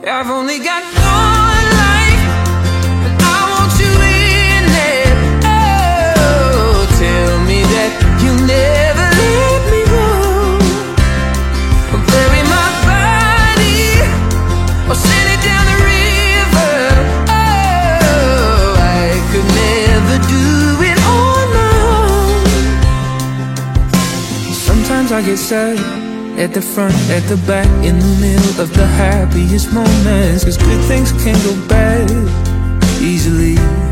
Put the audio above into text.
I've only got one life, and I want you in it. Oh, tell me that you'll never let me go. Bury my body or send it down the river. Oh, I could never do it on my own. Sometimes I get sad, at the front, at the back, in the middle of the happiest moments, 'cause good things can go bad easily.